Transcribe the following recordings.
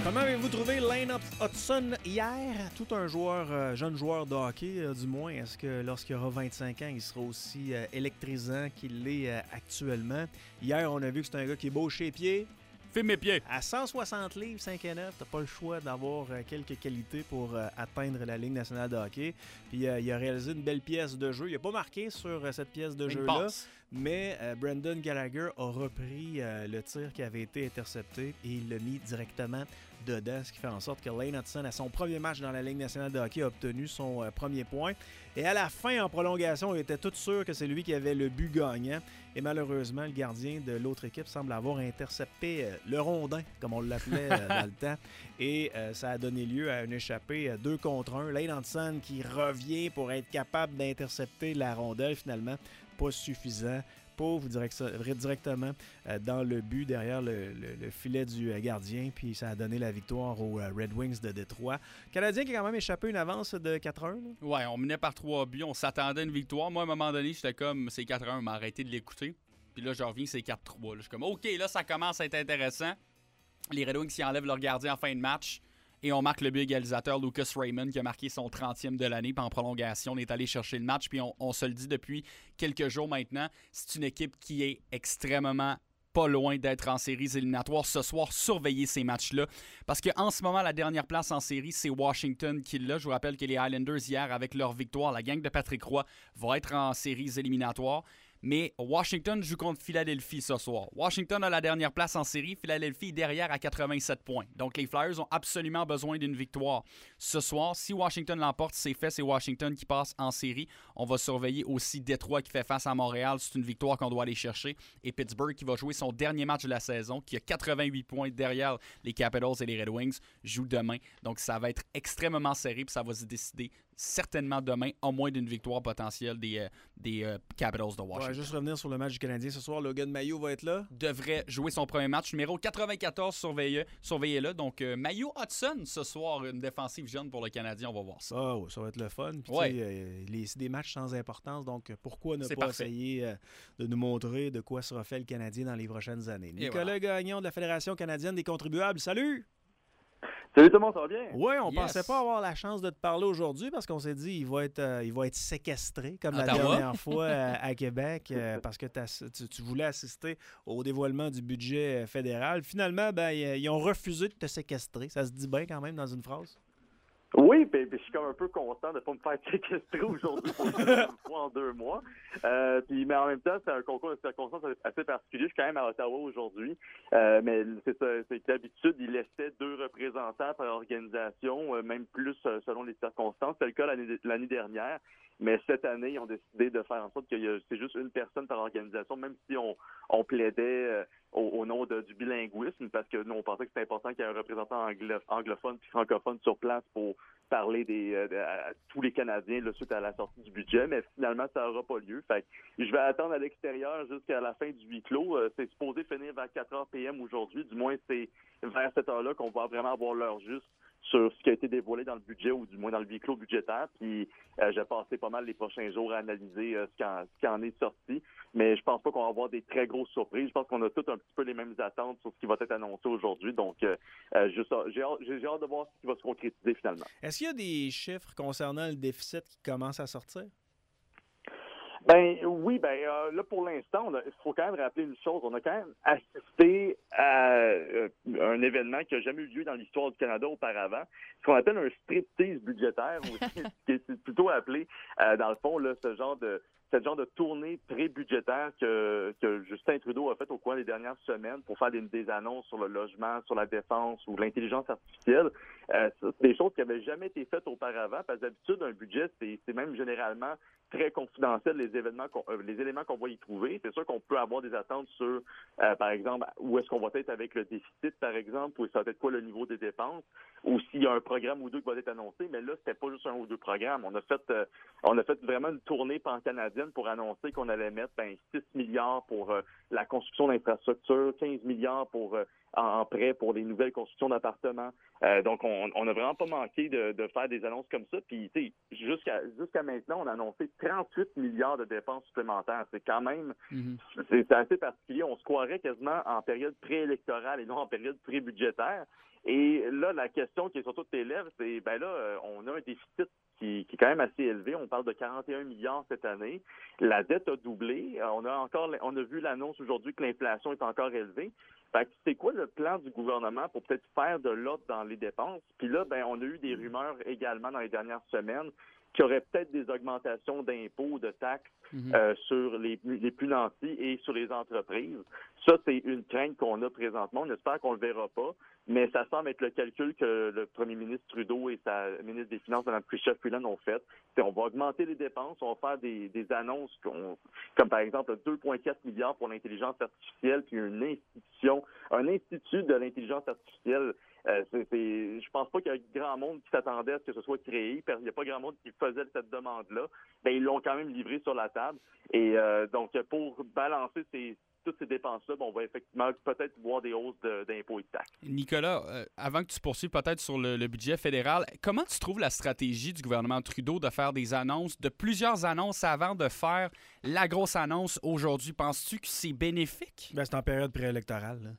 Comment avez-vous trouvé Lane Hudson hier? Tout un joueur, jeune joueur de hockey, du moins. Est-ce que lorsqu'il aura 25 ans, il sera aussi électrisant qu'il l'est actuellement? Hier, on a vu que c'est un gars qui est beau chez les pieds. Filme mes pieds. À 160 livres, 5 et 9, t'as pas le choix d'avoir quelques qualités pour atteindre la Ligue nationale de hockey. Puis il a réalisé une belle pièce de jeu. Il a pas marqué sur cette pièce de jeu-là, mais Brendan Gallagher a repris le tir qui avait été intercepté et il l'a mis directement dedans, ce qui fait en sorte que Lane Hudson, à son premier match dans la Ligue nationale de hockey, a obtenu son premier point. Et à la fin, en prolongation, on était tous sûrs que c'est lui qui avait le but gagnant. Et malheureusement, le gardien de l'autre équipe semble avoir intercepté le rondin, comme on l'appelait dans le temps. Et ça a donné lieu à une échappée 2 contre 1. Lane Hudson qui revient pour être capable d'intercepter la rondelle, finalement, pas suffisant. Pauvre directement dans le but derrière le filet du gardien, puis ça a donné la victoire aux Red Wings de Détroit. Canadien qui a quand même échappé une avance de 4-1. Ouais, on menait par 3 buts, on s'attendait à une victoire. Moi, à un moment donné, j'étais comme, c'est 4-1, on m'a arrêté de l'écouter. Puis là, je reviens, c'est 4-3. Là, je suis comme, OK, là, ça commence à être intéressant. Les Red Wings qui enlèvent leur gardien en fin de match. Et on marque le but égalisateur, Lucas Raymond, qui a marqué son 30e de l'année. Puis en prolongation, on est allé chercher le match. Puis on se le dit depuis quelques jours maintenant, c'est une équipe qui est extrêmement pas loin d'être en séries éliminatoires. Ce soir, surveillez ces matchs-là. Parce qu'en ce moment, la dernière place en série, c'est Washington qui l'a. Je vous rappelle que les Islanders, hier, avec leur victoire, la gang de Patrick Roy va être en séries éliminatoires. Mais Washington joue contre Philadelphie ce soir. Washington a la dernière place en série. Philadelphie est derrière à 87 points. Donc, les Flyers ont absolument besoin d'une victoire ce soir. Si Washington l'emporte, c'est fait. C'est Washington qui passe en série. On va surveiller aussi Détroit qui fait face à Montréal. C'est une victoire qu'on doit aller chercher. Et Pittsburgh qui va jouer son dernier match de la saison, qui a 88 points derrière les Capitals et les Red Wings, joue demain. Donc, ça va être extrêmement serré. Puis ça va se décider certainement demain, au moins d'une victoire potentielle des Capitals de Washington. Ouais, juste revenir sur le match du Canadien ce soir. Logan Mailloux va être là. Devrait jouer son premier match. Numéro 94, surveillez-le. Donc, Mailloux Hudson ce soir, une défensive jeune pour le Canadien. On va voir ça. Ah, ouais, ça va être le fun. Puis, c'est des matchs sans importance. Donc, pourquoi ne pas essayer de nous montrer de quoi sera fait le Canadien dans les prochaines années? Nicolas Gagnon de la Fédération canadienne des contribuables. Salut! Salut tout le monde, ça va bien? Oui, on pensait pas avoir la chance de te parler aujourd'hui parce qu'on s'est dit il va être séquestré comme la dernière fois à Québec parce que tu voulais assister au dévoilement du budget fédéral. Finalement, ils ont refusé de te séquestrer. Ça se dit bien quand même dans une phrase? Oui, puis je suis comme un peu content de ne pas me faire séquestrer aujourd'hui pour la deuxième fois en 2 mois. Mais en même temps, c'est un concours de circonstances assez particulier. Je suis quand même à Ottawa aujourd'hui. Mais c'est que d'habitude, ils laissaient 2 représentants par organisation, même plus selon les circonstances. C'était le cas l'année dernière. Mais cette année, ils ont décidé de faire en sorte que c'est juste une personne par organisation, même si on plaidait au nom du bilinguisme, parce que nous, on pensait que c'était important qu'il y ait un représentant anglophone puis francophone sur place pour parler à tous les Canadiens là, suite à la sortie du budget, mais finalement, ça n'aura pas lieu. Fait que je vais attendre à l'extérieur jusqu'à la fin du huis clos. C'est supposé finir vers 4h PM aujourd'hui. Du moins, c'est vers cette heure-là qu'on va vraiment avoir l'heure juste sur ce qui a été dévoilé dans le budget ou du moins dans le huis clos budgétaire. Puis je vais passer pas mal les prochains jours à analyser ce qui en est sorti. Mais je pense pas qu'on va avoir des très grosses surprises. Je pense qu'on a tous un petit peu les mêmes attentes sur ce qui va être annoncé aujourd'hui. Donc, j'ai hâte de voir ce qui va se concrétiser finalement. Est-ce qu'il y a des chiffres concernant le déficit qui commencent à sortir? Oui, là pour l'instant, il faut quand même rappeler une chose. On a quand même assisté à un événement qui n'a jamais eu lieu dans l'histoire du Canada auparavant, ce qu'on appelle un striptease budgétaire, aussi, qui est plutôt appelé, dans le fond, là, ce genre de tournée pré-budgétaire que Justin Trudeau a fait au cours des dernières semaines pour faire des annonces sur le logement, sur la défense ou l'intelligence artificielle. C'est des choses qui n'avaient jamais été faites auparavant, parce que d'habitude, un budget, c'est même généralement très confidentiel, les éléments qu'on va y trouver. C'est sûr qu'on peut avoir des attentes sur, par exemple, où est-ce qu'on va être avec le déficit, par exemple, ou ça va être quoi le niveau des dépenses, ou s'il y a un programme ou 2 qui va être annoncé, mais là, c'était pas juste 1 ou 2 programmes. On a fait vraiment une tournée pan-canadienne pour annoncer qu'on allait mettre 6 milliards pour la construction d'infrastructures, 15 milliards pour en prêt pour les nouvelles constructions d'appartements. Donc, on n'a vraiment pas manqué de faire des annonces comme ça. Puis, tu sais, jusqu'à maintenant, on a annoncé 38 milliards de dépenses supplémentaires. C'est quand même, c'est assez particulier. On se croirait quasiment en période préélectorale et non en période pré-budgétaire. Et là, la question qui est sur toutes tes lèvres, c'est, on a un déficit qui est quand même assez élevé. On parle de 41 milliards cette année. La dette a doublé. On a vu l'annonce aujourd'hui que l'inflation est encore élevée. Fait que c'est quoi le plan du gouvernement pour peut-être faire de l'ordre dans les dépenses? Puis là, on a eu des rumeurs également dans les dernières semaines qu'il y aurait peut-être des augmentations d'impôts, de taxes sur les plus nantis et sur les entreprises. Ça, c'est une crainte qu'on a présentement. On espère qu'on le verra pas, mais ça semble être le calcul que le premier ministre Trudeau et sa ministre des Finances, Mme Chrystia Freeland, ont fait. On va augmenter les dépenses, on va faire des annonces comme par exemple 2,4 milliards pour l'intelligence artificielle, puis un institut de l'intelligence artificielle. Je pense pas qu'il y a grand monde qui s'attendait à ce que ce soit créé. Il n'y a pas grand monde qui faisait cette demande-là. Ils l'ont quand même livré sur la table. Et donc, pour balancer toutes ces dépenses-là, on va effectivement peut-être voir des hausses d'impôts et de taxes. Nicolas, avant que tu poursuives peut-être sur le budget fédéral, comment tu trouves la stratégie du gouvernement Trudeau de faire des annonces, de plusieurs annonces avant de faire la grosse annonce aujourd'hui? Penses-tu que c'est bénéfique? C'est en période préélectorale, là.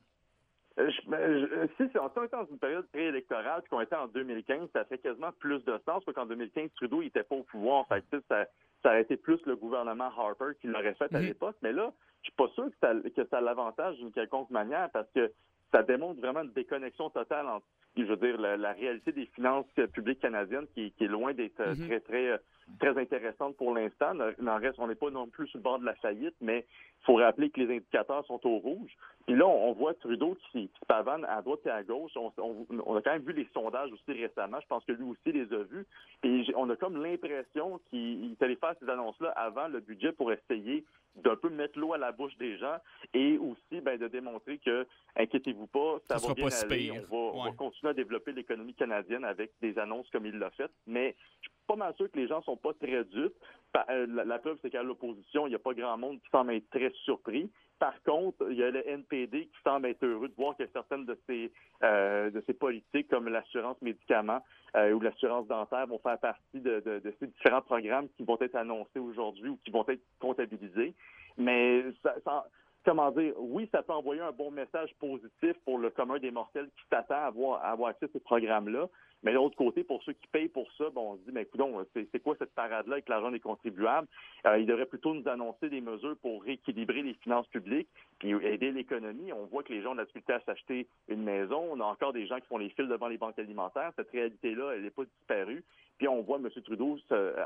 Si on était dans une période préélectorale puis qu'on était en 2015, ça fait quasiment plus de sens parce qu'en 2015, Trudeau n'était pas au pouvoir. Fait que ça aurait été plus le gouvernement Harper qui l'aurait fait à l'époque. Mais là, je suis pas sûr que ça a l'avantage d'une quelconque manière parce que ça démontre vraiment une déconnexion totale entre, je veux dire, la réalité des finances publiques canadiennes qui est loin d'être très, très, très intéressante pour l'instant. On n'est pas non plus sur le bord de la faillite, mais il faut rappeler que les indicateurs sont au rouge. Puis là, on voit Trudeau qui se pavane à droite et à gauche. On a quand même vu les sondages aussi récemment. Je pense que lui aussi les a vus. Et on a comme l'impression qu'il allait faire ces annonces-là avant le budget pour essayer d'un peu mettre l'eau à la bouche des gens et aussi de démontrer que, inquiétez-vous pas, ça va bien aller. On va continuer à développer l'économie canadienne avec des annonces comme il l'a fait. Mais je suis pas mal sûr que les gens sont pas très dupes. La preuve, c'est qu'à l'opposition, il n'y a pas grand monde qui semble être très surpris. Par contre, il y a le NPD qui semble être heureux de voir que certaines de ces politiques, comme l'assurance médicaments ou l'assurance dentaire, vont faire partie de ces différents programmes qui vont être annoncés aujourd'hui ou qui vont être comptabilisés. Mais comment dire, oui, ça peut envoyer un bon message positif pour le commun des mortels qui s'attend à avoir accès à ces programmes-là. Mais de l'autre côté, pour ceux qui payent pour ça, on se dit, mais coudonc, c'est quoi cette parade-là avec l'argent des contribuables? Ils devraient plutôt nous annoncer des mesures pour rééquilibrer les finances publiques puis aider l'économie. On voit que les gens ont la difficulté à s'acheter une maison. On a encore des gens qui font les files devant les banques alimentaires. Cette réalité-là, elle n'est pas disparue. Puis on voit M. Trudeau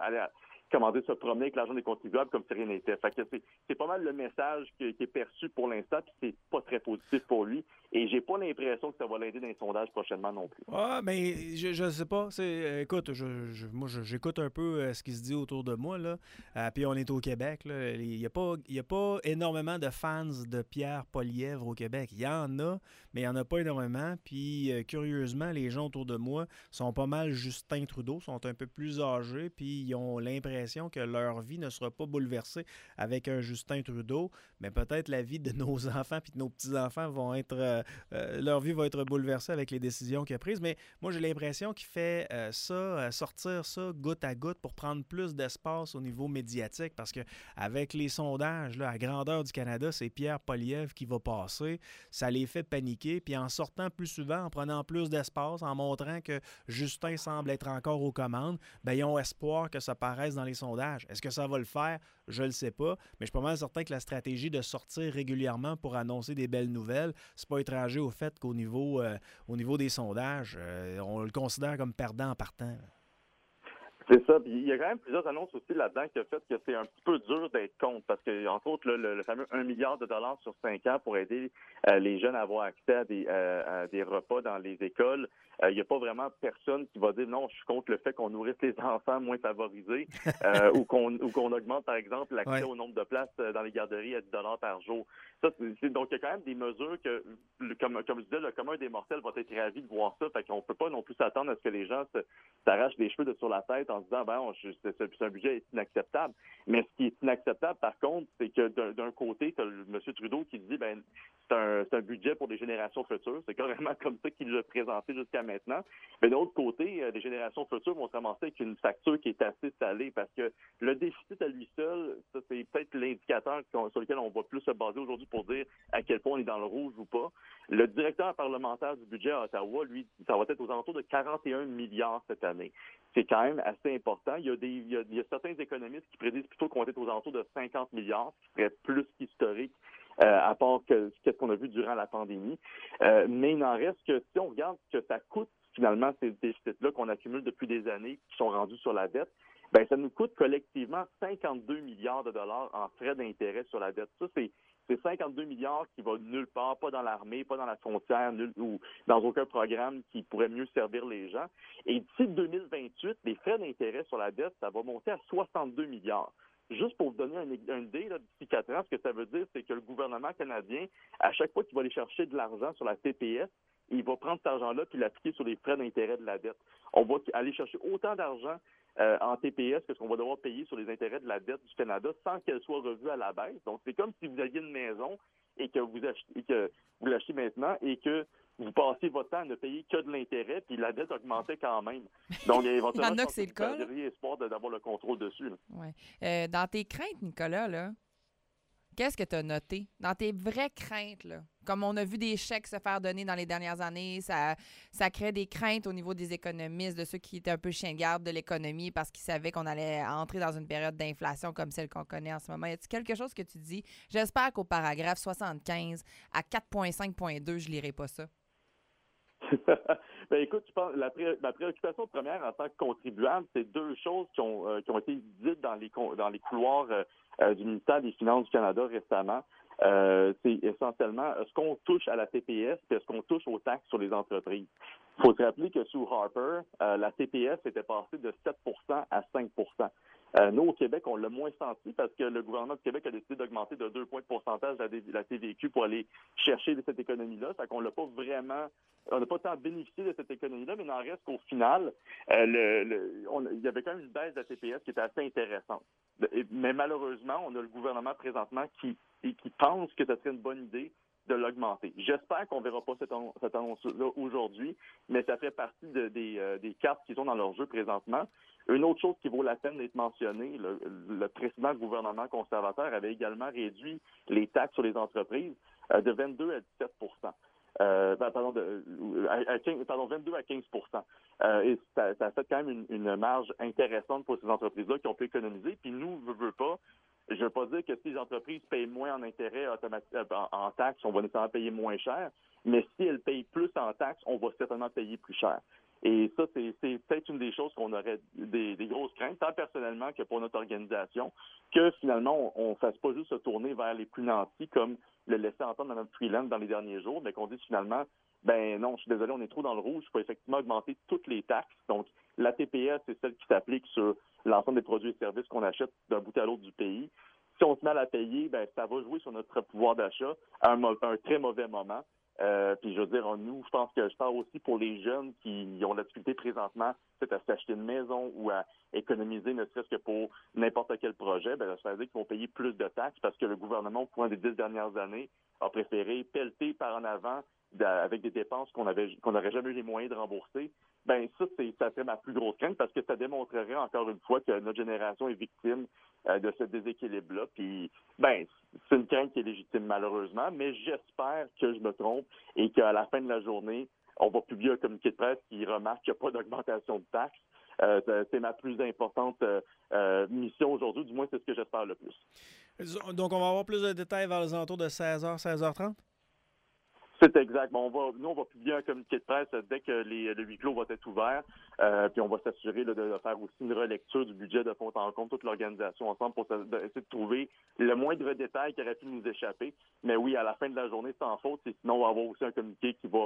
se promener avec l'argent des contribuables comme si rien n'était. Fait que c'est pas mal le message qui est perçu pour l'instant, puis c'est pas très positif pour lui. Et j'ai pas l'impression que ça va l'aider dans les sondages prochainement non plus. Ah, mais je sais pas. Écoute, moi j'écoute un peu ce qui se dit autour de moi, là. Puis on est au Québec, là. Il y a pas énormément de fans de Pierre Poilievre au Québec. Il y en a, mais il y en a pas énormément. Puis curieusement, les gens autour de moi sont pas mal Justin Trudeau, sont un peu plus âgés, puis ils ont l'impression que leur vie ne sera pas bouleversée avec un Justin Trudeau, mais peut-être la vie de nos enfants puis de nos petits-enfants vont être leur vie va être bouleversée avec les décisions qu'il a prises. Mais moi, j'ai l'impression qu'il fait sortir ça goutte à goutte pour prendre plus d'espace au niveau médiatique parce que avec les sondages là, à grandeur du Canada, c'est Pierre Poilievre qui va passer. Ça les fait paniquer. Puis en sortant plus souvent, en prenant plus d'espace, en montrant que Justin semble être encore aux commandes, ils ont espoir que ça paraisse dans les sondages. Est-ce que ça va le faire? Je le sais pas. Mais je suis pas mal certain que la stratégie de sortir régulièrement pour annoncer des belles nouvelles, c'est pas étranger au fait qu'au niveau des sondages, on le considère comme perdant en partant. C'est ça. Puis il y a quand même plusieurs annonces aussi là-dedans qui ont fait que c'est un petit peu dur d'être contre parce que, entre autres, le fameux 1 milliard de dollars sur 5 ans pour aider les jeunes à avoir accès à des repas dans les écoles. Il n'y a pas vraiment personne qui va dire non, je suis contre le fait qu'on nourrisse les enfants moins favorisés ou qu'on augmente, par exemple, l'accès au nombre de places dans les garderies à $10 par jour. Donc, il y a quand même des mesures que, comme je disais, le commun des mortels va être ravi de voir ça. Fait qu'on peut pas non plus s'attendre à ce que les gens s'arrachent les cheveux de sur la tête en se disant, c'est un budget inacceptable. Mais ce qui est inacceptable, par contre, c'est que d'un côté, tu as M. Trudeau qui dit, c'est un budget pour des générations futures. C'est carrément comme ça qu'il l'a présenté jusqu'à maintenant. Mais de l'autre côté, les générations futures vont se ramasser avec une facture qui est assez salée parce que le déficit à lui seul, ça, c'est peut-être l'indicateur sur lequel on va plus se baser aujourd'hui pour dire à quel point on est dans le rouge ou pas. Le directeur parlementaire du budget à Ottawa, lui, ça va être aux alentours de 41 milliards cette année. C'est quand même assez important. Il y a certains économistes qui prédisent plutôt qu'on va être aux alentours de 50 milliards, ce qui serait plus qu'historique, à part que ce qu'on a vu durant la pandémie. Mais il n'en reste que, si on regarde ce que ça coûte, finalement, ces déficits-là qu'on accumule depuis des années, qui sont rendus sur la dette, ça nous coûte collectivement 52 milliards de dollars en frais d'intérêt sur la dette. Ça, c'est 52 milliards qui va nulle part, pas dans l'armée, pas dans la frontière, ou dans aucun programme qui pourrait mieux servir les gens. Et d'ici 2028, les frais d'intérêt sur la dette, ça va monter à 62 milliards. Juste pour vous donner une idée, d'ici 4 ans, ce que ça veut dire, c'est que le gouvernement canadien, à chaque fois qu'il va aller chercher de l'argent sur la TPS, il va prendre cet argent-là puis l'appliquer sur les frais d'intérêt de la dette. On va aller chercher autant d'argent en TPS que ce qu'on va devoir payer sur les intérêts de la dette du Canada sans qu'elle soit revue à la baisse. Donc, c'est comme si vous aviez une maison et que vous l'achetez maintenant et que vous passez votre temps à ne payer que de l'intérêt, puis la dette augmentait quand même. Donc, éventuellement, il y en a que c'est le cas. Vous n'avez espoir d'avoir le contrôle dessus. Ouais. Dans tes craintes, Nicolas, là, qu'est-ce que tu as noté? Dans tes vraies craintes, là, comme on a vu des chèques se faire donner dans les dernières années, ça crée des craintes au niveau des économistes, de ceux qui étaient un peu chiens de garde de l'économie parce qu'ils savaient qu'on allait entrer dans une période d'inflation comme celle qu'on connaît en ce moment. Y a-t-il quelque chose que tu dis? J'espère qu'au paragraphe 75 à 4.5.2, je lirai pas ça. Écoute, je pense ma préoccupation première en tant que contribuable, c'est deux choses qui ont été dites dans les couloirs du ministère des Finances du Canada récemment. C'est essentiellement est-ce qu'on touche à la TPS et est-ce qu'on touche aux taxes sur les entreprises. Il faut se rappeler que sous Harper, la TPS était passée de 7 à 5 nous, au Québec, on l'a moins senti parce que le gouvernement du Québec a décidé d'augmenter de 2 points de pourcentage la TVQ pour aller chercher de cette économie-là. Fait qu'on n'a pas vraiment, on n'a pas tant bénéficié de cette économie-là, mais il en reste qu'au final, il y avait quand même une baisse de la TPS qui était assez intéressante. Mais malheureusement, on a le gouvernement présentement qui pense que ce serait une bonne idée de l'augmenter. J'espère qu'on ne verra pas cette annonce-là aujourd'hui, mais ça fait partie des cartes qui sont dans leur jeu présentement. Une autre chose qui vaut la peine d'être mentionnée, le précédent gouvernement conservateur avait également réduit les taxes sur les entreprises de 22 à 17 22 à 15 et ça fait quand même une marge intéressante pour ces entreprises-là qui ont pu économiser. Puis nous, je veux pas dire que si les entreprises payent moins en intérêt en taxes, on va nécessairement payer moins cher, mais si elles payent plus en taxes, on va certainement payer plus cher. Et ça, c'est peut-être une des choses qu'on aurait des grosses craintes, tant personnellement que pour notre organisation, que finalement, on ne fasse pas juste se tourner vers les plus nantis, comme le laissait entendre Mme Freeland dans les derniers jours, mais qu'on dise finalement, non, je suis désolé, on est trop dans le rouge, il faut effectivement augmenter toutes les taxes. Donc, la TPS, c'est celle qui s'applique sur l'ensemble des produits et services qu'on achète d'un bout à l'autre du pays. Si on se met à la payer, ça va jouer sur notre pouvoir d'achat à un très mauvais moment. Puis je veux dire, nous, je pense que je parle aussi pour les jeunes qui ont la difficulté présentement peut-être à s'acheter une maison ou à économiser, ne serait-ce que pour n'importe quel projet, ça veut dire qu'ils vont payer plus de taxes parce que le gouvernement, au cours des 10 dernières années, a préféré pelleter par en avant avec des dépenses qu'on n'aurait jamais eu les moyens de rembourser. Ça serait ma plus grosse crainte parce que ça démontrerait encore une fois que notre génération est victime de ce déséquilibre-là. Puis, c'est une crainte qui est légitime malheureusement, mais j'espère que je me trompe et qu'à la fin de la journée, on va publier un communiqué de presse qui remarque qu'il n'y a pas d'augmentation de taxes. C'est ma plus importante mission aujourd'hui, du moins c'est ce que j'espère le plus. Donc, on va avoir plus de détails vers les alentours de 16h, 16h30? C'est exact. Nous, on va publier un communiqué de presse dès que le huis clos va être ouvert. Puis on va s'assurer de faire aussi une relecture du budget de fond en comble, toute l'organisation ensemble, pour essayer de trouver le moindre détail qui aurait pu nous échapper. Mais oui, à la fin de la journée, sans faute, sinon on va avoir aussi un communiqué qui va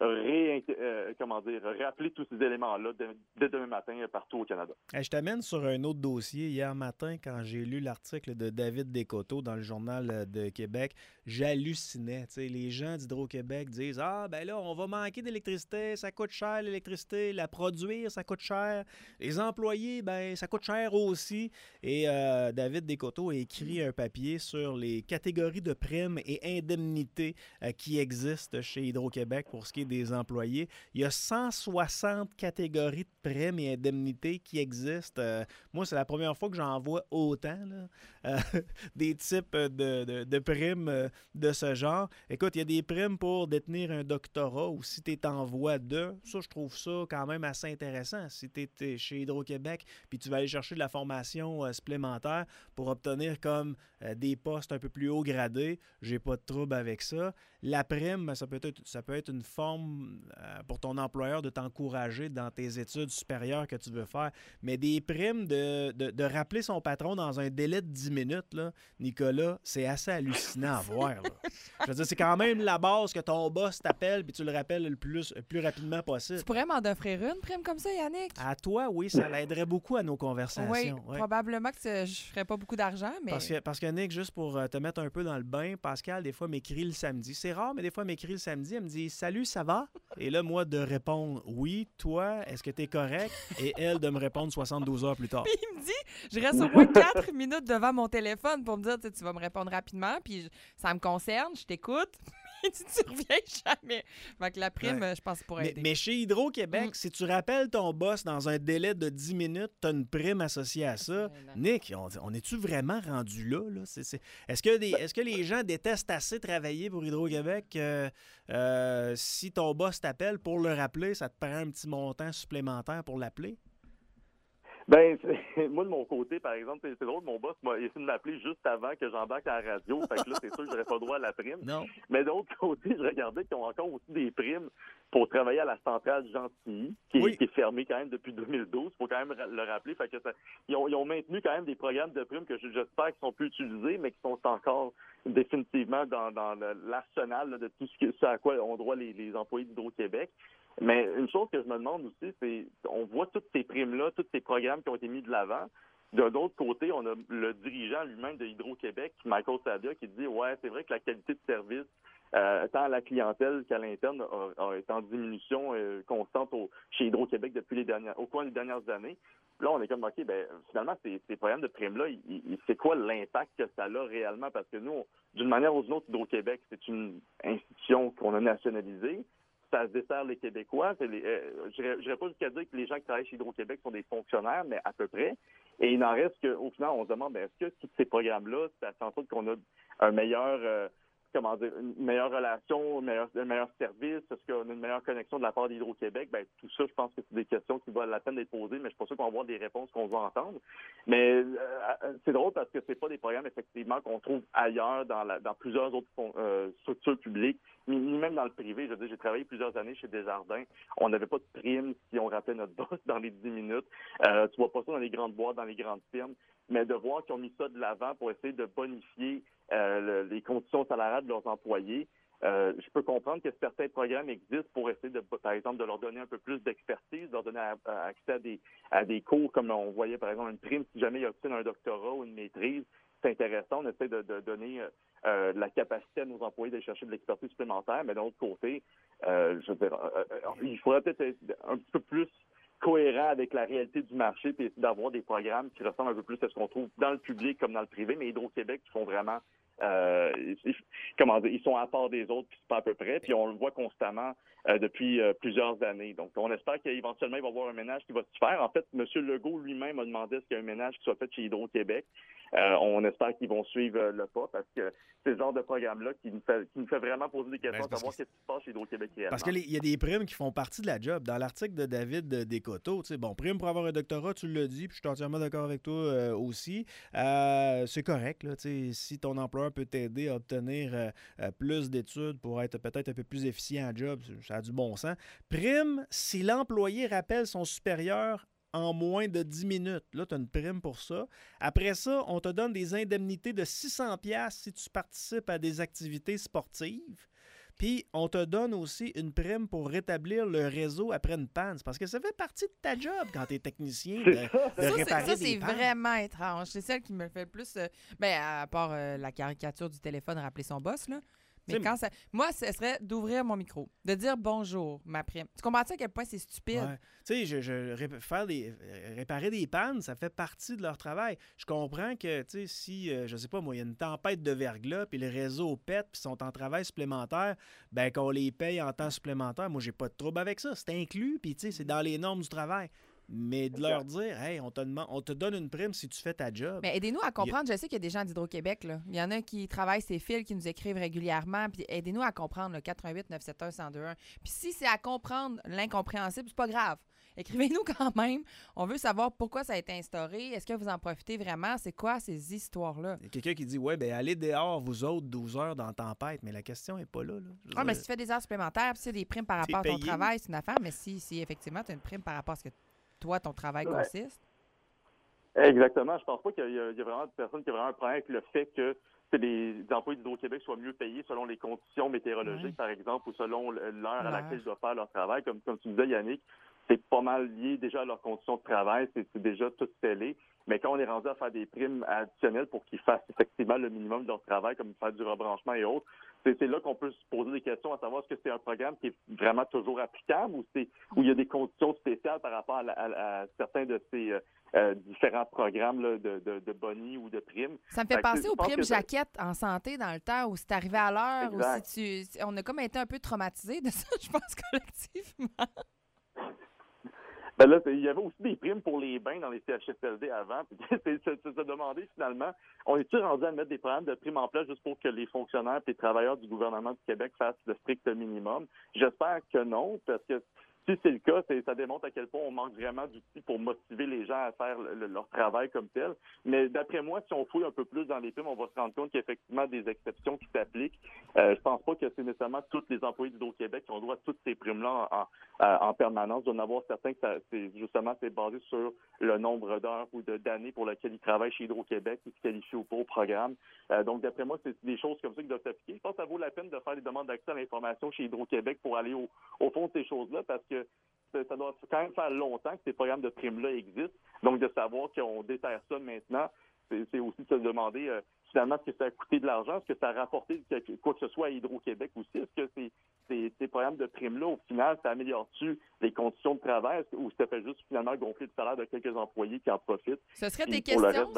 rappeler tous ces éléments-là dès demain matin partout au Canada. Je t'amène sur un autre dossier. Hier matin, quand j'ai lu l'article de David Descoteaux dans le Journal de Québec, j'hallucinais. T'sais, les gens d'Hydro-Québec disent « Ah, ben là, on va manquer d'électricité, ça coûte cher l'électricité, la produire, ça coûte cher. Les employés, ben ça coûte cher aussi. » Et David Descoteaux a écrit un papier sur les catégories de primes et indemnités qui existent chez Hydro-Québec pour ce qui est des employés. Il y a 160 catégories de primes et indemnités qui existent. Moi, c'est la première fois que j'en vois autant, là, des types de primes de ce genre. Écoute, il y a des primes pour détenir un doctorat ou si tu es en voie de. Ça, je trouve ça quand même assez intéressant. Si tu es chez Hydro-Québec puis tu vas aller chercher de la formation supplémentaire pour obtenir comme des postes un peu plus haut gradés, j'ai pas de trouble avec ça. La prime, ça peut être une forme pour ton employeur de t'encourager dans tes études supérieures que tu veux faire. Mais des primes de rappeler son patron dans un délai de 10 minutes, là, Nicolas, c'est assez hallucinant à voir. Là. Je veux dire, c'est quand même la base que ton boss t'appelle puis tu le rappelles le plus rapidement possible. Tu pourrais m'en offrir une prime comme ça, Yannick? À toi, oui, ça l'aiderait beaucoup à nos conversations. Oui, ouais. Probablement que je ne ferais pas beaucoup d'argent, mais... Parce que Nick, juste pour te mettre un peu dans le bain, Pascal, des fois, m'écrit le samedi. C'est rare, mais des fois, m'écrit le samedi. Elle me dit « Salut, ça va? » Et là, moi, de répondre « Oui, toi, est-ce que t'es correct? » Et elle, de me répondre 72 heures plus tard. Puis il me dit, je reste au moins 4 minutes devant mon téléphone pour me dire, tu vas me répondre rapidement, puis ça me concerne, je t'écoute. Tu reviens jamais. Fait que la prime, je pense, pour aider. Mais chez Hydro-Québec, si tu rappelles ton boss dans un délai de 10 minutes, tu as une prime associée à ça. Nick, on est-tu vraiment rendu là? Est-ce que les gens détestent assez travailler pour Hydro-Québec? Si ton boss t'appelle pour le rappeler, ça te prend un petit montant supplémentaire pour l'appeler? Ben, moi, de mon côté, par exemple, c'est drôle, mon boss m'a essayé de m'appeler juste avant que j'embarque à la radio. Fait que là, c'est sûr que j'aurais pas droit à la prime. Non. Mais de l'autre côté, je regardais qu'ils ont encore aussi des primes pour travailler à la centrale Gentilly, qui est fermée quand même depuis 2012. Il faut quand même le rappeler. Fait que ils ont maintenu quand même des programmes de primes que j'espère qu'ils sont plus utilisés, mais qui sont encore définitivement dans l'arsenal de tout ce à quoi ont droit les employés d'Hydro-Québec. Mais une chose que je me demande aussi, c'est on voit toutes ces primes-là, tous ces programmes qui ont été mis de l'avant. De l'autre côté, on a le dirigeant lui-même de Hydro-Québec, Michael Sadia, qui dit « Ouais, c'est vrai que la qualité de service, tant à la clientèle qu'à l'interne, est en diminution constante chez Hydro-Québec au cours des dernières années. » Là, on est comme « OK, ben finalement, ces programmes de primes-là, c'est quoi l'impact que ça a réellement? » Parce que nous, d'une manière ou d'une autre, Hydro-Québec, c'est une institution qu'on a nationalisée. Ça se dessert les Québécois. Je n'irais pas jusqu'à dire que les gens qui travaillent chez Hydro-Québec sont des fonctionnaires, mais à peu près. Et il n'en reste qu'au final, on se demande, est-ce que tous ces programmes-là, ça fait en sorte qu'on a un meilleur, une meilleure relation, un meilleur service? Est-ce qu'on a une meilleure connexion de la part d'Hydro-Québec? Ben, tout ça, je pense que c'est des questions qui valent la peine d'être posées, mais je suis pas sûr qu'on va avoir des réponses qu'on va entendre. Mais c'est drôle parce que c'est pas des programmes, effectivement, qu'on trouve ailleurs dans plusieurs autres structures publiques, ni même dans le privé. Je veux dire, j'ai travaillé plusieurs années chez Desjardins. On n'avait pas de prime si on rappelait notre boss dans les 10 minutes. Tu vois pas ça dans les grandes boîtes, dans les grandes firmes. Mais de voir qu'ils ont mis ça de l'avant pour essayer de bonifier les conditions salariales de leurs employés, je peux comprendre que certains programmes existent pour essayer, par exemple, de leur donner un peu plus d'expertise, de leur donner accès à des cours, comme on voyait, par exemple, une prime si jamais ils obtiennent un doctorat ou une maîtrise. C'est intéressant, on essaie de donner la capacité à nos employés d'aller chercher de l'expertise supplémentaire, mais de l'autre côté, je veux dire, il faudrait peut-être être un petit peu plus cohérent avec la réalité du marché puis essayer d'avoir des programmes qui ressemblent un peu plus à ce qu'on trouve dans le public comme dans le privé, mais Hydro-Québec qui font vraiment ils sont à part des autres, puis c'est pas à peu près, puis on le voit constamment depuis plusieurs années. Donc, on espère qu'éventuellement, il va y avoir un ménage qui va se faire. En fait, M. Legault lui-même a demandé qu'il y ait un ménage qui soit fait chez Hydro-Québec. On espère qu'ils vont suivre le pas, parce que c'est ce genre de programme-là qui nous fait vraiment poser des questions, savoir ce qui se passe chez Hydro-Québec réellement. Parce qu'il y a des primes qui font partie de la job. Dans l'article de David Descoteaux, prime pour avoir un doctorat, tu l'as dit, puis je suis entièrement d'accord avec toi aussi. C'est correct, là, si ton employeur peut t'aider à obtenir plus d'études pour être peut-être un peu plus efficient en job, ça a du bon sens. Prime, si l'employé rappelle son supérieur en moins de 10 minutes. Là, tu as une prime pour ça. Après ça, on te donne des indemnités de 600$ si tu participes à des activités sportives. Puis, on te donne aussi une prime pour rétablir le réseau après une panne. C'est parce que ça fait partie de ta job quand tu es technicien de réparer Ça, des c'est pannes. vraiment étrange. C'est celle qui me fait le plus... à part la caricature du téléphone, rappeler son boss, là. Mais T'sais, quand ça... Moi, ce serait d'ouvrir mon micro, de dire bonjour, ma prime. Tu comprends-tu à quel point c'est stupide? Ouais. Tu sais, réparer des pannes, ça fait partie de leur travail. Je comprends que, tu sais, si, je sais pas moi, il y a une tempête de verglas, puis le réseau pète, puis sont en travail supplémentaire, ben qu'on les paye en temps supplémentaire, moi, j'ai pas de trouble avec ça. C'est inclus, puis tu sais, c'est dans les normes du travail. Mais de leur dire, hey, on te donne une prime si tu fais ta job. Mais aidez-nous à comprendre. Je sais qu'il y a des gens d'Hydro-Québec, là. Il y en a qui travaillent ces fils, qui nous écrivent régulièrement. Puis aidez-nous à comprendre le 88 971 1021. Puis si c'est à comprendre l'incompréhensible, c'est pas grave. Écrivez-nous quand même. On veut savoir pourquoi ça a été instauré. Est-ce que vous en profitez vraiment? C'est quoi ces histoires-là? Il y a quelqu'un qui dit, ouais, ben allez dehors, vous autres, 12 heures dans la tempête. Mais la question n'est pas là. Mais si tu fais des heures supplémentaires, puis c'est des primes par rapport à ton payé. travail, c'est une affaire. Mais si effectivement, tu as une prime par rapport à ce que toi, ton travail consiste. Exactement. Je pense pas qu'il y a vraiment de personne qui a vraiment un problème avec le fait que les employés d'Hydro-Québec soient mieux payés selon les conditions météorologiques, par exemple, ou selon l'heure à laquelle ils doivent faire leur travail. Comme tu disais, Yannick, c'est pas mal lié déjà à leurs conditions de travail. C'est déjà tout scellé. Mais quand on est rendu à faire des primes additionnelles pour qu'ils fassent effectivement le minimum de leur travail, comme faire du rebranchement et autres, c'est là qu'on peut se poser des questions à savoir est-ce que c'est un programme qui est vraiment toujours applicable ou où il y a des conditions spéciales par rapport à certains de ces différents programmes là, de boni ou de primes. Ça me fait penser aux primes jaquettes en santé dans le temps où c'est arrivé à l'heure, ou on a comme été un peu traumatisés de ça, je pense, collectivement. Ben là, il y avait aussi des primes pour les bains dans les CHSLD avant. C'est se demander finalement, on est-tu rendu à mettre des programmes de primes en place juste pour que les fonctionnaires et les travailleurs du gouvernement du Québec fassent le strict minimum? J'espère que non, parce que si c'est le cas, ça démontre à quel point on manque vraiment d'outils pour motiver les gens à faire leur travail comme tel. Mais d'après moi, si on fouille un peu plus dans les primes, on va se rendre compte qu'il y a effectivement des exceptions qui s'appliquent. Je pense pas que c'est nécessairement tous les employés d'Hydro-Québec qui ont droit à toutes ces primes-là en permanence. Il doit y en avoir certains que c'est basé sur le nombre d'heures ou d'années pour lesquelles ils travaillent chez Hydro-Québec, qui se qualifient ou pas au programme. Donc, d'après moi, c'est des choses comme ça qui doivent s'appliquer. Je pense que ça vaut la peine de faire des demandes d'accès à l'information chez Hydro-Québec pour aller au fond de ces choses-là, parce que ça doit quand même faire longtemps que ces programmes de primes-là existent. Donc, de savoir qu'on déterre ça maintenant, c'est aussi de se demander finalement ce que ça a coûté de l'argent, est-ce que ça a rapporté quoi que ce soit à Hydro-Québec aussi? Est-ce que ces programmes de primes-là, au final, ça améliore-tu les conditions de travail ou ça fait juste finalement gonfler le salaire de quelques employés qui en profitent? Ce serait tes questions, questions,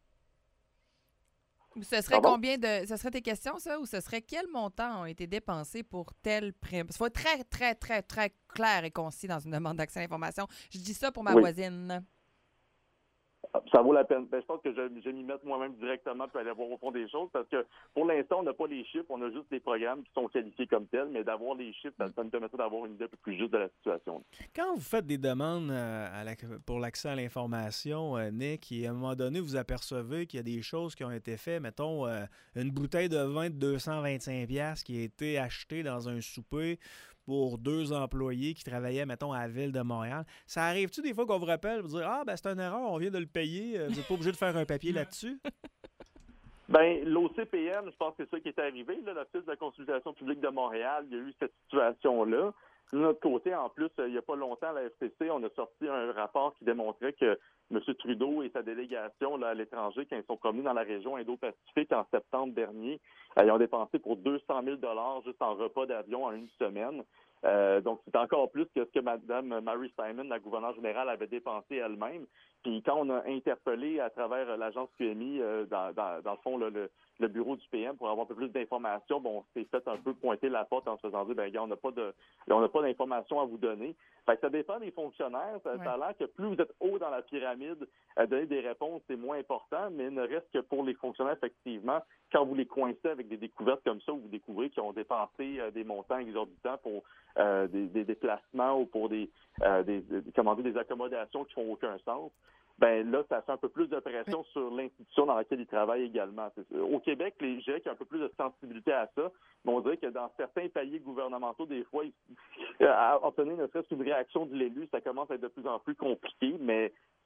ce serait combien de... Ce serait tes questions, ça? Ou ce serait quels montants ont été dépensés pour telle prime? Il faut être très, très, très, très clair et concis dans une demande d'accès à l'information. Je dis ça pour ma voisine. Ça vaut la peine. Je pense que je vais m'y mettre moi-même directement pour aller voir au fond des choses parce que pour l'instant, on n'a pas les chiffres, on a juste des programmes qui sont qualifiés comme tels, mais d'avoir les chiffres, ça nous permettrait d'avoir une idée un peu plus juste de la situation. Quand vous faites des demandes pour l'accès à l'information, Nick, et à un moment donné, vous apercevez qu'il y a des choses qui ont été faites, mettons, une bouteille de vin de 225$ qui a été achetée dans un souper pour 2 employés qui travaillaient, mettons, à la Ville de Montréal. Ça arrive-tu des fois qu'on vous rappelle pour dire « Ah, ben c'est une erreur, on vient de le payer, vous n'êtes pas obligé de faire un papier là-dessus? » Bien, l'OCPM, je pense que c'est ça qui est arrivé. Là, l'Office de la consultation publique de Montréal, il y a eu cette situation-là. De notre côté, en plus, il n'y a pas longtemps, à la FCC, on a sorti un rapport qui démontrait que M. Trudeau et sa délégation là, à l'étranger, quand ils sont promenés dans la région Indo-Pacifique en septembre dernier, ils ont dépensé pour 200 000 $ juste en repas d'avion en une semaine. Donc, c'est encore plus que ce que Mme Mary Simon, la gouverneure générale, avait dépensé elle-même. Puis quand on a interpellé à travers l'agence QMI, dans le fond, le bureau du PM pour avoir un peu plus d'informations, bon, on s'est fait un peu pointer la porte en se faisant dire, ben gars, on n'a pas d'informations à vous donner. Fait que ça dépend des fonctionnaires. Ça a l'air que plus vous êtes haut dans la pyramide, donner des réponses, c'est moins important, mais ne reste que pour les fonctionnaires, effectivement, quand vous les coincez avec des découvertes comme ça, où vous découvrez qu'ils ont dépensé des montants exorbitants pour des déplacements ou pour des accommodations qui font aucun sens, ben là, ça fait un peu plus de pression sur l'institution dans laquelle ils travaillent également. Au Québec, je dirais qu'il y a un peu plus de sensibilité à ça, mais on dirait que dans certains paliers gouvernementaux, des fois, à obtenir ne serait-ce qu'une réaction de l'élu, ça commence à être de plus en plus compliqué, mais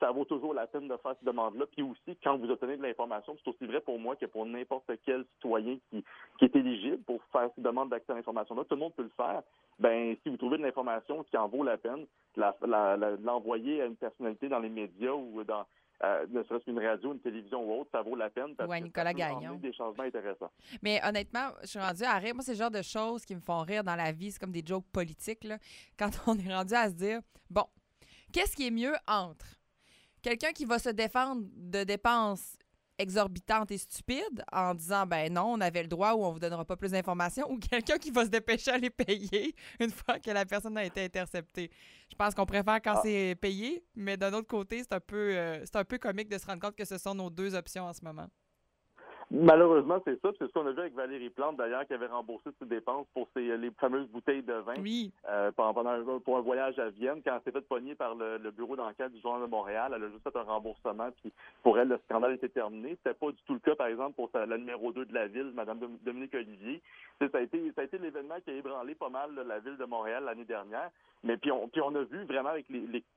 ça vaut toujours la peine de faire cette demande-là. Puis aussi, quand vous obtenez de l'information, c'est aussi vrai pour moi que pour n'importe quel citoyen qui est éligible pour faire cette demande d'accès à l'information-là, tout le monde peut le faire. Ben, si vous trouvez de l'information qui en vaut la peine, l'envoyer à une personnalité dans les médias ou dans ne serait-ce qu'une radio, une télévision ou autre, ça vaut la peine parce que Nicolas ça peut Gagnon. emmener des changements intéressants. Mais honnêtement, je suis rendue à rire. Moi, c'est le genre de choses qui me font rire dans la vie. C'est comme des jokes politiques, là. Quand on est rendu à se dire, bon, qu'est-ce qui est mieux entre quelqu'un qui va se défendre de dépenses exorbitantes et stupides en disant, ben non, on avait le droit ou on vous donnera pas plus d'informations, ou quelqu'un qui va se dépêcher à les payer une fois que la personne a été interceptée. Je pense qu'on préfère quand c'est payé, mais d'un autre côté, c'est un peu comique de se rendre compte que ce sont nos deux options en ce moment. Malheureusement, c'est ça. C'est ce qu'on a vu avec Valérie Plante, d'ailleurs, qui avait remboursé ses dépenses pour les fameuses bouteilles de vin pour un voyage à Vienne. Quand elle s'est fait pogner par le bureau d'enquête du Journal de Montréal, elle a juste fait un remboursement, puis pour elle, le scandale était terminé. C'était pas du tout le cas, par exemple, pour la numéro 2 de la ville, Mme Dominique Olivier. Ça a été l'événement qui a ébranlé pas mal la ville de Montréal l'année dernière. Mais puis on a vu vraiment avec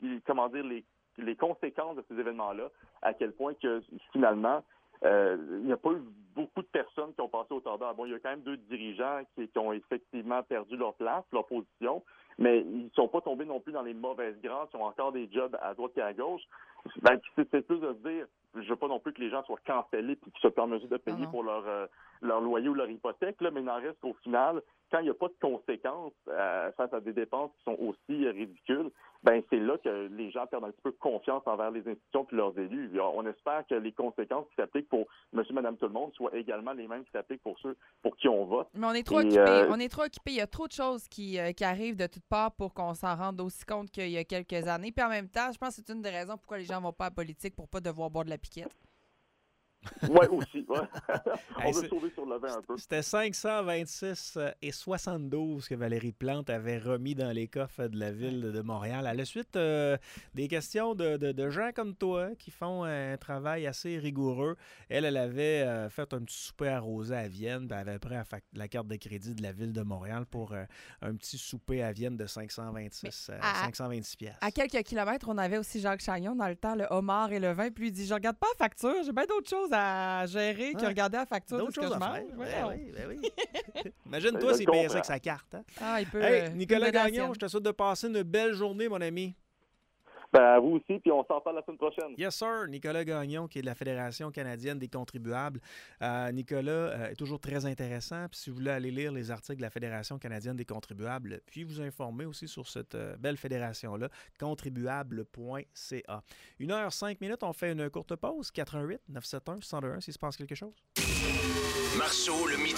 les conséquences de ces événements-là, à quel point que finalement, il n'y a pas eu beaucoup de personnes qui ont passé au tordeur. Bon, il y a quand même 2 dirigeants qui ont effectivement perdu leur place, leur position, mais ils ne sont pas tombés non plus dans les mauvaises grâces. Ils ont encore des jobs à droite et à gauche. Ben, c'est plus de se dire, je ne veux pas non plus que les gens soient cancellés et qu'ils soient pas en mesure de payer pour leur loyer ou leur hypothèque, là, mais il en reste qu'au final, quand il n'y a pas de conséquences face à des dépenses qui sont aussi ridicules, ben c'est là que les gens perdent un petit peu confiance envers les institutions et leurs élus. On espère que les conséquences qui s'appliquent pour monsieur, madame, tout le monde soient également les mêmes qui s'appliquent pour ceux pour qui on vote. Mais on est trop occupés. On est trop occupés. Il y a trop de choses qui arrivent de toutes parts pour qu'on s'en rende aussi compte qu'il y a quelques années. Puis en même temps, je pense que c'est une des raisons pourquoi les gens ne vont pas à la politique pour pas devoir boire de la piquette. Oui, aussi. Ouais. On veut sauver sur le vin un peu. C'était 526,72 que Valérie Plante avait remis dans les coffres de la ville de Montréal. À la suite des questions de gens comme toi qui font un travail assez rigoureux, elle avait fait un petit souper arrosé à Vienne, puis elle avait pris la carte de crédit de la ville de Montréal pour un petit souper à Vienne de 526 piastres. À quelques kilomètres, on avait aussi Jacques Chagnon dans le temps, le homard et le vin, puis il dit, je regarde pas la facture, j'ai bien d'autres choses à gérer que regarder la facture de ce que je mange. Ben oui. Imagine-toi s'il payait ça avec sa carte. Hein? Ah, il peut. Hey, Nicolas Gagnon, je te souhaite de passer une belle journée, mon ami. Ben, à vous aussi, puis on s'en parle la semaine prochaine. Yes, sir. Nicolas Gagnon, qui est de la Fédération canadienne des contribuables. Nicolas est toujours très intéressant. Puis si vous voulez aller lire les articles de la Fédération canadienne des contribuables, puis vous informer aussi sur cette belle fédération-là, contribuable.ca. 1h05, on fait une courte pause. 88 971 101 s'il se passe quelque chose. Marceau, le midi.